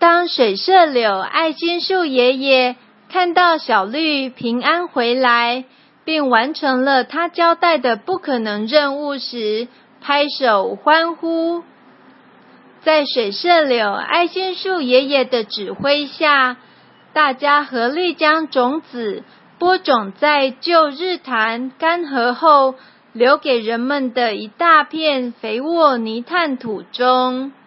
当水社柳爱心树爷爷看到小绿平安回来，并完成了他交代的不可能任务时，拍手欢呼。在水社柳爱心树爷爷的指挥下，大家合力将种子播种在旧日潭干涸后留给人们的一大片肥沃泥炭土中。